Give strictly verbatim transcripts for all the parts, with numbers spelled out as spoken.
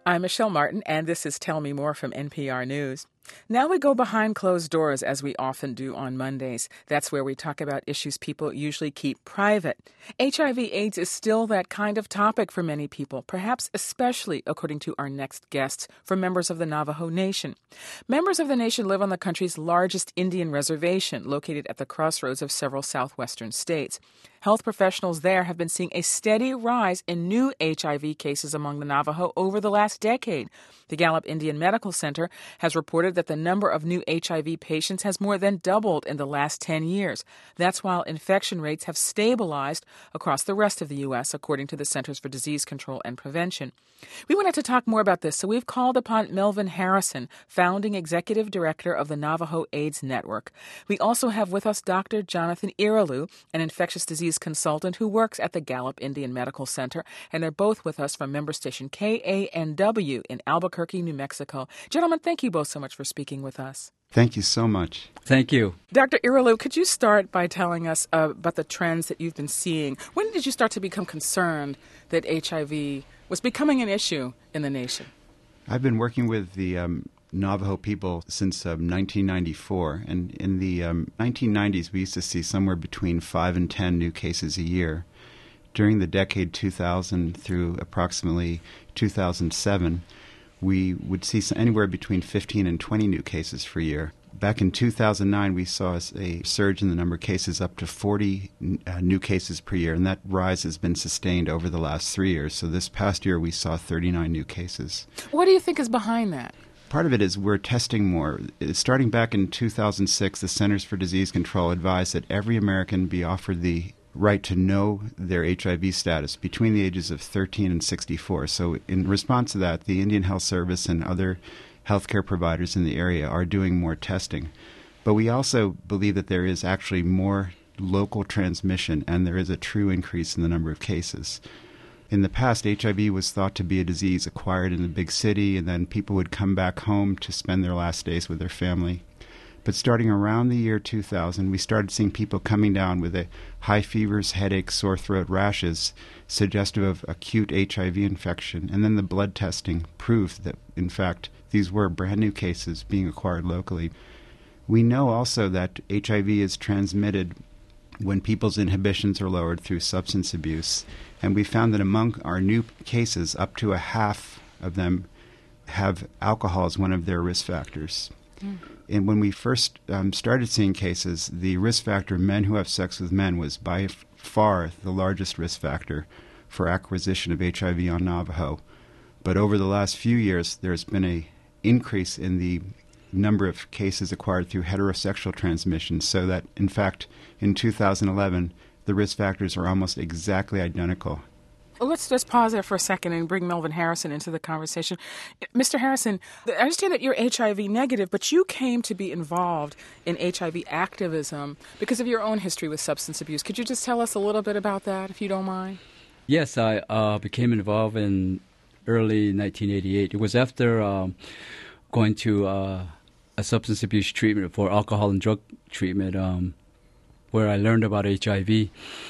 I'm Michelle Martin, and this is Tell Me More from N P R News. Now we go behind closed doors, as we often do on Mondays. That's where we talk about issues people usually keep private. H I V AIDS is still that kind of topic for many people, perhaps especially, according to our next guests, for members of the Navajo Nation. Members of the nation live on the country's largest Indian reservation, located at the crossroads of several southwestern states. Health professionals there have been seeing a steady rise in new H I V cases among the Navajo over the last decade. The Gallup Indian Medical Center has reported that the number of new H I V patients has more than doubled in the last ten years. That's while infection rates have stabilized across the rest of the U S, according to the Centers for Disease Control and Prevention. We wanted to talk more about this, so we've called upon Melvin Harrison, founding executive director of the Navajo AIDS Network. We also have with us Doctor Jonathan Irilu, an infectious disease consultant who works at the Gallup Indian Medical Center, and they're both with us from member station K A N W in Albuquerque, New Mexico. Gentlemen, thank you both so much for speaking with us. Thank you so much. Thank you. Doctor Irilu, could you start by telling us uh, about the trends that you've been seeing? When did you start to become concerned that H I V was becoming an issue in the nation? I've been working with the um, Navajo people since um, nineteen ninety-four, and in the um, nineteen nineties we used to see somewhere between five and ten new cases a year. During the decade two thousand through approximately two thousand seven, we would see anywhere between fifteen and twenty new cases per year. Back in two thousand nine, we saw a surge in the number of cases up to forty uh, new cases per year, and that rise has been sustained over the last three years. So this past year, we saw thirty-nine new cases. What do you think is behind that? Part of it is we're testing more. Starting back in two thousand six, the Centers for Disease Control advised that every American be offered the right to know their H I V status between the ages of thirteen and sixty-four. So in response to that, the Indian Health Service and other healthcare providers in the area are doing more testing. But we also believe that there is actually more local transmission, and there is a true increase in the number of cases. In the past, H I V was thought to be a disease acquired in the big city, and then people would come back home to spend their last days with their family. But starting around the year two thousand, we started seeing people coming down with a high fevers, headaches, sore throat, rashes, suggestive of acute H I V infection. And then the blood testing proved that, in fact, these were brand new cases being acquired locally. We know also that H I V is transmitted when people's inhibitions are lowered through substance abuse. And we found that among our new cases, up to a half of them have alcohol as one of their risk factors. Mm. And when we first um, started seeing cases, the risk factor of men who have sex with men was by f- far the largest risk factor for acquisition of H I V on Navajo. But over the last few years, there's been a increase in the number of cases acquired through heterosexual transmission, so that, in fact, in two thousand eleven, the risk factors are almost exactly identical. Well, let's just pause there for a second and bring Melvin Harrison into the conversation. Mister Harrison, I understand that you're H I V negative, but you came to be involved in H I V activism because of your own history with substance abuse. Could you just tell us a little bit about that, if you don't mind? Yes, I uh, became involved in early nineteen eighty-eight. It was after um, going to uh, a substance abuse treatment for alcohol and drug treatment um, where I learned about H I V,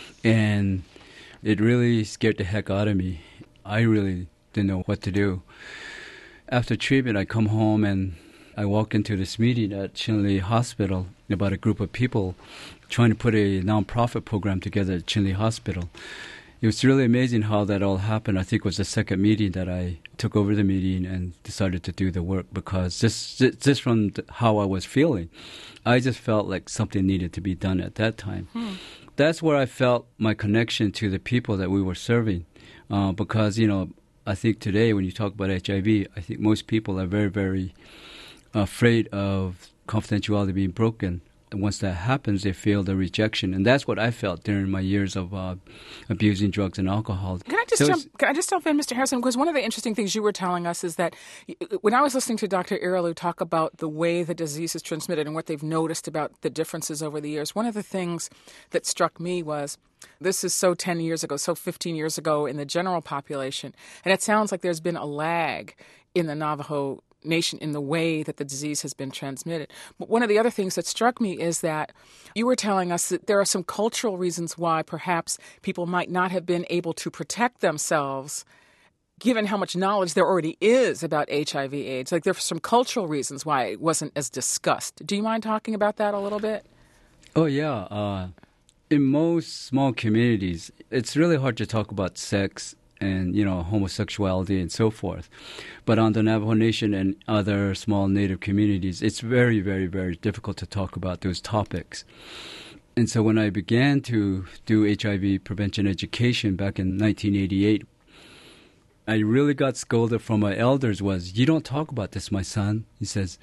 and it really scared the heck out of me. I really didn't know what to do. After treatment, I come home and I walk into this meeting at Chinle Hospital about a group of people trying to put a nonprofit program together at Chinle Hospital. It was really amazing how that all happened. I think it was the second meeting that I took over the meeting and decided to do the work, because just, just from how I was feeling, I just felt like something needed to be done at that time. Hmm. That's where I felt my connection to the people that we were serving, uh, because, you know, I think today when you talk about H I V, I think most people are very, very afraid of confidentiality being broken. And once that happens, they feel the rejection. And that's what I felt during my years of uh, abusing drugs and alcohol. Can I just so jump, can I just jump in, Mister Harrison? Because one of the interesting things you were telling us is that when I was listening to Doctor Irilu talk about the way the disease is transmitted and what they've noticed about the differences over the years, one of the things that struck me was this is so ten years ago, so fifteen years ago in the general population. And it sounds like there's been a lag in the Navajo Nation in the way that the disease has been transmitted. But one of the other things that struck me is that you were telling us that there are some cultural reasons why perhaps people might not have been able to protect themselves given how much knowledge there already is about H I V AIDS. Like, there's some cultural reasons why it wasn't as discussed. Do you mind talking about that a little bit? Oh, yeah. Uh, in most small communities, it's really hard to talk about sex and, you know, homosexuality and so forth. But on the Navajo Nation and other small Native communities, it's very, very, very difficult to talk about those topics. And so when I began to do H I V prevention education back in nineteen eighty-eight, I really got scolded from my elders was, you don't talk about this, my son. He says,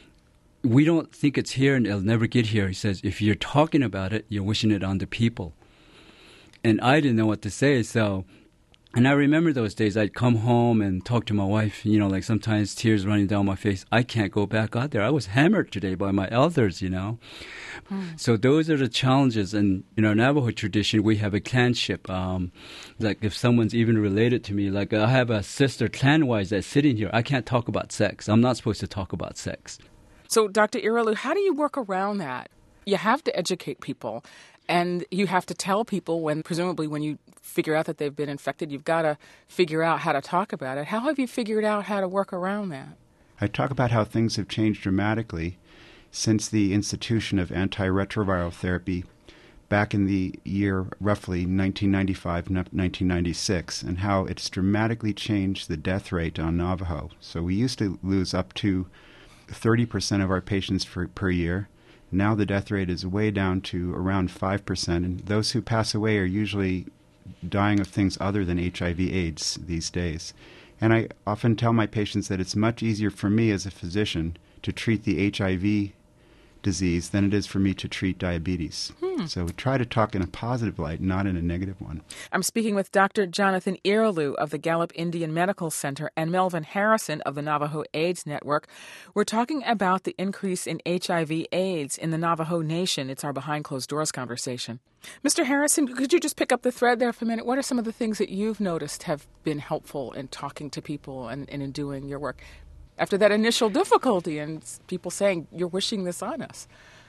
we don't think it's here and it'll never get here. He says, if you're talking about it, you're wishing it on the people. And I didn't know what to say, so... And I remember those days I'd come home and talk to my wife, you know, like sometimes tears running down my face. I can't go back out there. I was hammered today by my elders, you know. Mm. So those are the challenges. And in our Navajo tradition, we have a clanship. Um, like if someone's even related to me, like I have a sister clan-wise that's sitting here. I can't talk about sex. I'm not supposed to talk about sex. So Doctor Iralu, how do you work around that? You have to educate people. And you have to tell people when, presumably when you figure out that they've been infected, you've got to figure out how to talk about it. How have you figured out how to work around that? I talk about how things have changed dramatically since the institution of antiretroviral therapy back in the year roughly nineteen ninety-five, nineteen ninety-six, and how it's dramatically changed the death rate on Navajo. So we used to lose up to thirty percent of our patients for, per year. Now the death rate is way down to around five percent, and those who pass away are usually dying of things other than H I V AIDS these days. And I often tell my patients that it's much easier for me as a physician to treat the H I V disease than it is for me to treat diabetes. Hmm. So we try to talk in a positive light, not in a negative one. I'm speaking with Doctor Jonathan Iralu of the Gallup Indian Medical Center and Melvin Harrison of the Navajo AIDS Network. We're talking about the increase in H I V AIDS in the Navajo Nation. It's our Behind Closed Doors conversation. Mister Harrison, could you just pick up the thread there for a minute? What are some of the things that you've noticed have been helpful in talking to people and, and in doing your work? After that initial difficulty and people saying, you're wishing this on us.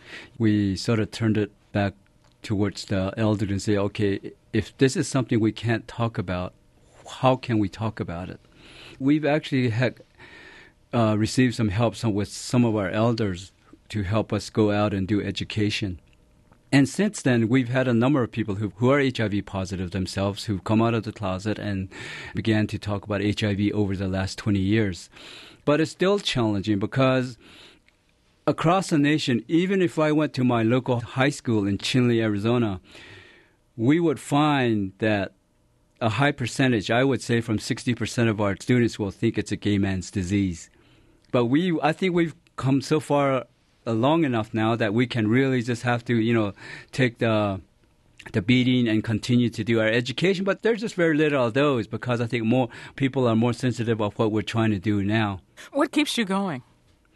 We sort of turned it back towards the elder and say, okay, if this is something we can't talk about, how can we talk about it? We've actually had uh, received some help some, with some of our elders to help us go out and do education. And since then, we've had a number of people who, who are H I V positive themselves who've come out of the closet and began to talk about H I V over the last twenty years. But it's still challenging because across the nation, even if I went to my local high school in Chinle, Arizona, we would find that a high percentage, I would say from sixty percent of our students will think it's a gay man's disease. But we, I think we've come so far long enough now that we can really just have to, you know, take the the beating and continue to do our education. But there's just very little of those because I think more people are more sensitive of what we're trying to do now. What keeps you going?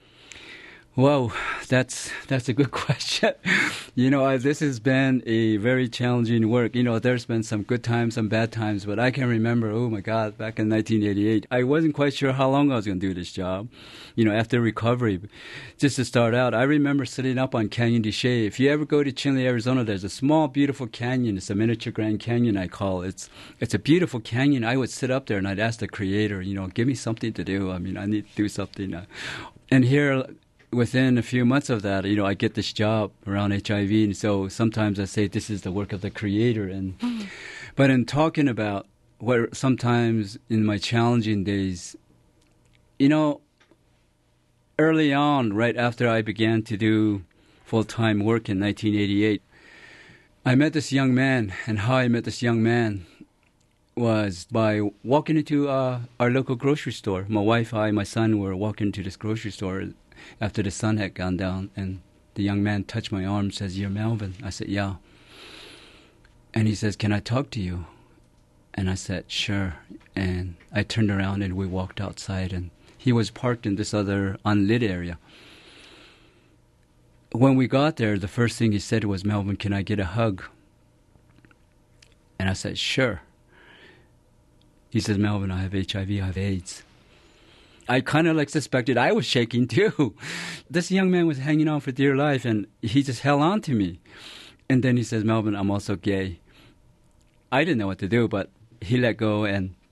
Well, that's that's a good question. You know, uh, this has been a very challenging work. You know, there's been some good times, some bad times, but I can remember, oh my God, back in nineteen eighty-eight, I wasn't quite sure how long I was going to do this job. You know, after recovery, just to start out, I remember sitting up on Canyon de Chelly. If you ever go to Chinle, Arizona, there's a small, beautiful canyon. It's a miniature Grand Canyon, I call it. It's it's a beautiful canyon. I would sit up there and I'd ask the Creator, you know, give me something to do. I mean, I need to do something. Uh, and here, within a few months of that, you know, I get this job around H I V, and so sometimes I say this is the work of the Creator. And mm. But in talking about what sometimes in my challenging days, you know, early on, right after I began to do full-time work in nineteen eighty-eight, I met this young man, and how I met this young man was by walking into uh, our local grocery store. My wife, I, my son were walking into this grocery store after the sun had gone down, and the young man touched my arm and says, "You're Melvin." I said, "Yeah." And he says, "Can I talk to you?" And I said, "Sure." And I turned around and we walked outside, and he was parked in this other unlit area. When we got there, the first thing he said was, "Melvin, can I get a hug?" And I said, "Sure." He says, "Melvin, I have H I V, I have AIDS." I kind of like suspected I was shaking too. This young man was hanging on for dear life, and he just held on to me. And then he says, "Melvin, I'm also gay." I didn't know what to do, but he let go and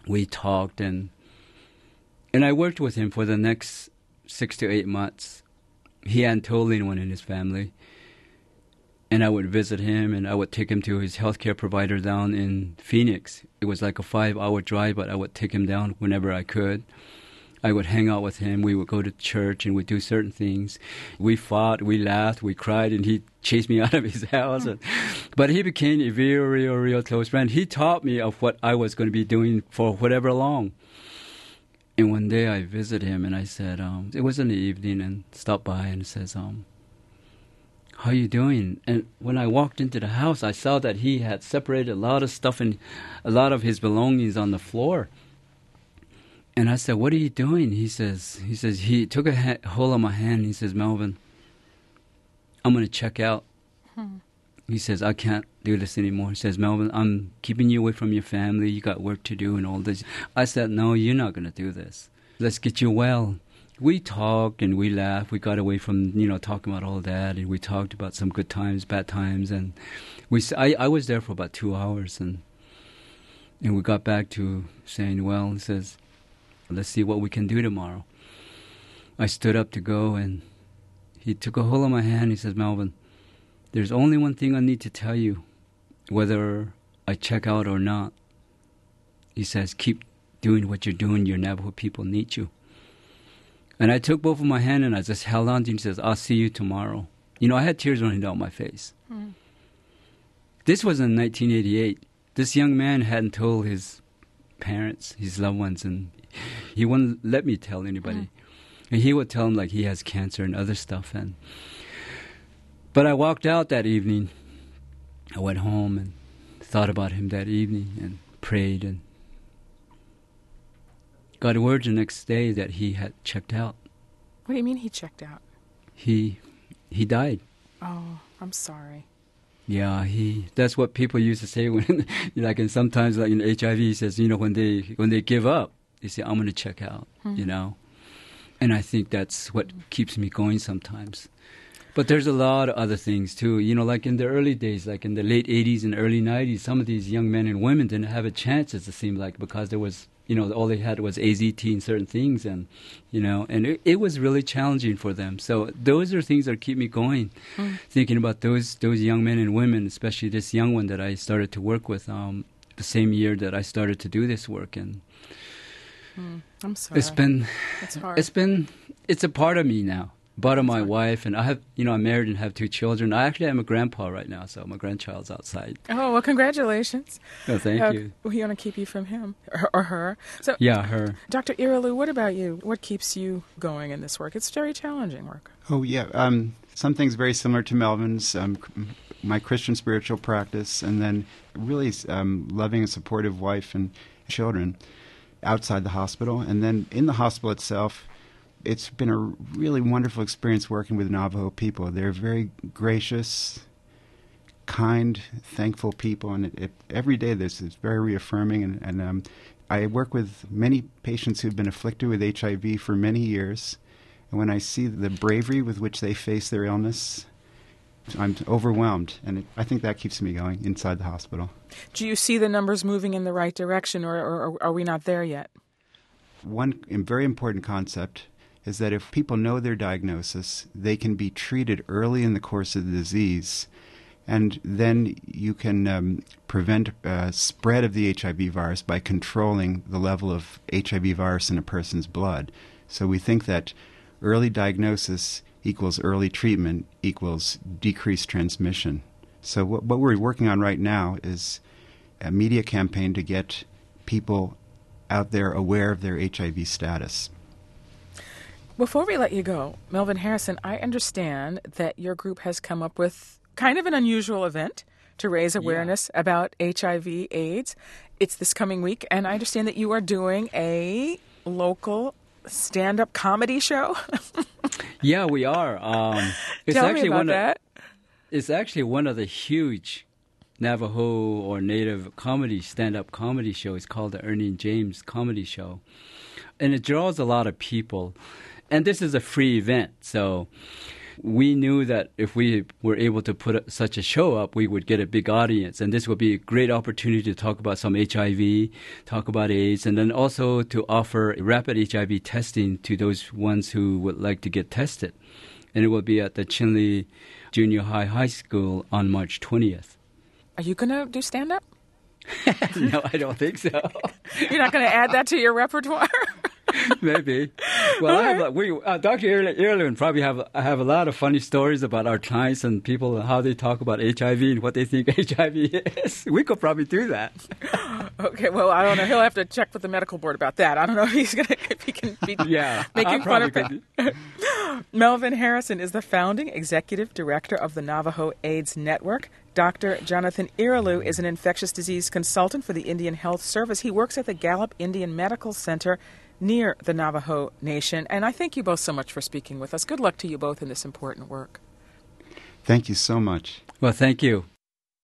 we talked, and and I worked with him for the next six to eight months. He hadn't told anyone in his family. And I would visit him, and I would take him to his healthcare provider down in Phoenix. It was like a five-hour drive, but I would take him down whenever I could. I would hang out with him. We would go to church, and we'd do certain things. We fought, we laughed, we cried, and he chased me out of his house. And, but he became a very, real, real close friend. He taught me of what I was going to be doing for whatever long. And one day I visited him, and I said, um, it was in the evening, and stopped by and says, um, how you doing? And when I walked into the house, I saw that he had separated a lot of stuff and a lot of his belongings on the floor. And I said, what are you doing? He says, he says, he took a ha- hold of my hand. He says, Melvin, I'm going to check out. Hmm. He says, I can't do this anymore. He says, Melvin, I'm keeping you away from your family. You got work to do and all this. I said, no, you're not going to do this. Let's get you well. We talked and we laughed. We got away from, you know, talking about all that, and we talked about some good times, bad times, and we. I, I was there for about two hours, and and we got back to saying, well, he says, let's see what we can do tomorrow. I stood up to go, and he took a hold of my hand. He says, Melvin, there's only one thing I need to tell you, whether I check out or not. He says, keep doing what you're doing. Your Navajo people need you. And I took both of my hand and I just held on to him and says, I'll see you tomorrow. You know, I had tears running down my face. Mm. This was in nineteen eighty-eight. This young man hadn't told his parents, his loved ones, and he wouldn't let me tell anybody. Mm. And he would tell them, like, he has cancer and other stuff. And But I walked out that evening. I went home and thought about him that evening and prayed and got word the next day that he had checked out. What do you mean he checked out? He he died. Oh, I'm sorry. Yeah, he. That's what people used to say when, like, and sometimes, like in H I V, he says, you know, when they when they give up, they say, I'm going to check out, hmm. you know. And I think that's what keeps me going sometimes. But there's a lot of other things, too. You know, like in the early days, like in the late eighties and early nineties, some of these young men and women didn't have a chance, it seemed like, because there was, you know, all they had was A Z T and certain things, and, you know, and it, it was really challenging for them. So those are things that keep me going, mm. thinking about those those young men and women, especially this young one that I started to work with um, the same year that I started to do this work. And mm. I'm sorry. It's been, it's hard. It's been, it's a part of me now. Part of my wife, and I have, you know, I'm married and have two children. I actually am a grandpa right now, so my grandchild's outside. Oh, well, congratulations. Oh, thank uh, you. We want to keep you from him or, or her. So, yeah, her. Doctor Iralu, what about you? What keeps you going in this work? It's very challenging work. Oh, yeah. Um, some things very similar to Melvin's, um, my Christian spiritual practice, and then really um, loving a supportive wife and children outside the hospital. And then in the hospital itself, it's been a really wonderful experience working with Navajo people. They're very gracious, kind, thankful people, and it, it, every day this is very reaffirming. And, and um, I work with many patients who've been afflicted with H I V for many years, and when I see the bravery with which they face their illness, I'm overwhelmed, and it, I think that keeps me going inside the hospital. Do you see the numbers moving in the right direction, or, or, or are we not there yet? One very important concept is that if people know their diagnosis, they can be treated early in the course of the disease, and then you can um, prevent uh, spread of the H I V virus by controlling the level of H I V virus in a person's blood. So we think that early diagnosis equals early treatment equals decreased transmission. So what, what we're working on right now is a media campaign to get people out there aware of their H I V status. Before we let you go, Melvin Harrison, I understand that your group has come up with kind of an unusual event to raise awareness yeah. about H I V AIDS. It's this coming week, and I understand that you are doing a local stand-up comedy show. Yeah, we are. Um, it's Tell actually me about one that. Of, it's actually one of the huge Navajo or Native comedy, stand-up comedy show. It's called the Ernie and James Comedy Show. And it draws a lot of people. And this is a free event, so we knew that if we were able to put such a show up, we would get a big audience. And this would be a great opportunity to talk about some H I V, talk about AIDS, and then also to offer rapid H I V testing to those ones who would like to get tested. And it will be at the Chinle Junior High High School on March twentieth. Are you going to do stand-up? No, I don't think so. You're not going to add that to your repertoire? Maybe. Well, I have, we, uh, Doctor Irwin probably have have a lot of funny stories about our clients and people and how they talk about H I V and what they think H I V is. We could probably do that. Okay, well, I don't know. He'll have to check with the medical board about that. I don't know if he's gonna if he can be yeah, making fun of it. Melvin Harrison is the founding executive director of the Navajo AIDS Network. Doctor Jonathan Irilu is an infectious disease consultant for the Indian Health Service. He works at the Gallup Indian Medical Center near the Navajo Nation. And I thank you both so much for speaking with us. Good luck to you both in this important work. Thank you so much. Well, thank you.